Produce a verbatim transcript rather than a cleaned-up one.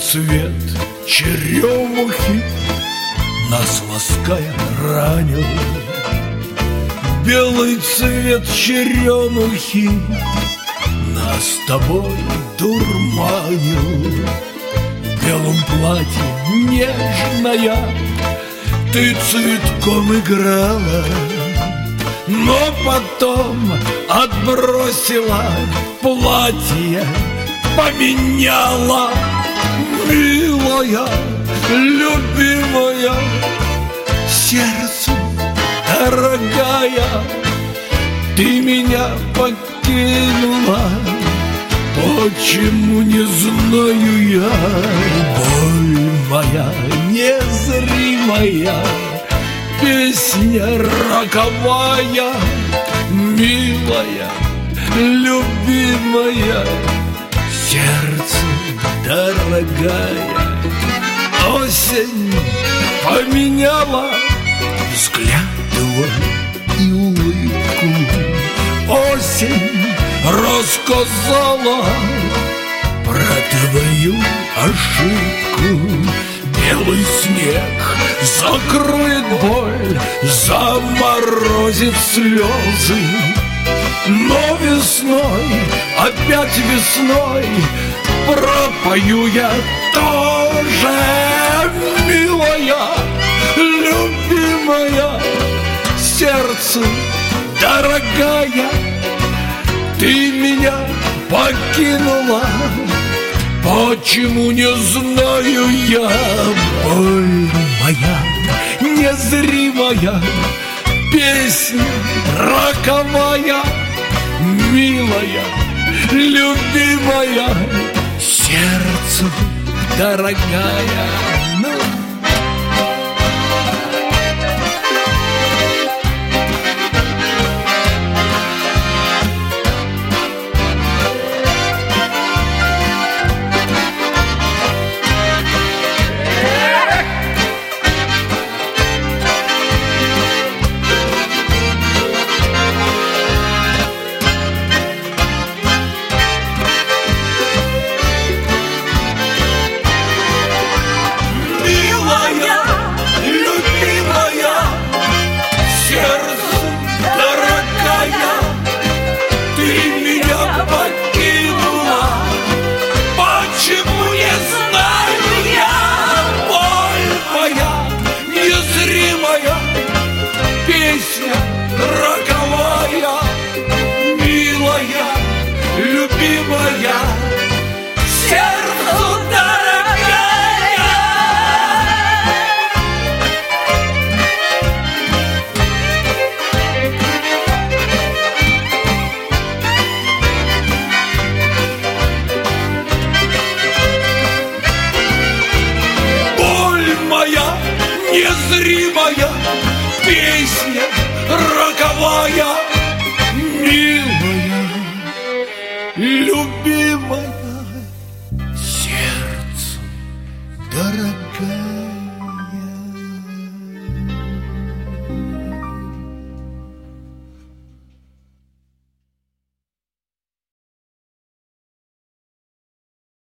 цвет черемухи нас лаская ранил. Белый цвет черемухи нас с тобой дурманил. В белом платье нежная ты цветком играла, но потом отбросила платье, поменяла. Милая, любимая, сердцу дорогая, ты меня покинула. Почему, не знаю я. Боль моя незримая, песня роковая, милая, любимая, сердцу дорогая. Осень поменяла взгляд твой и улыбку. Осень рассказала про твою ошибку. Белый снег закроет боль, заморозит слезы. Но весной, опять весной пропою я тоже, милая, любимая, сердцу дорогая, ты меня покинула. Почему, не знаю я. Боль моя незримая, песня роковая, милая, любимая, сердцу дорогая. Ну. Песня роковая, милая, любимая, сердцу дорогая. Боль моя незримая, песня роковая, милая, любимая, сердцу дорогая.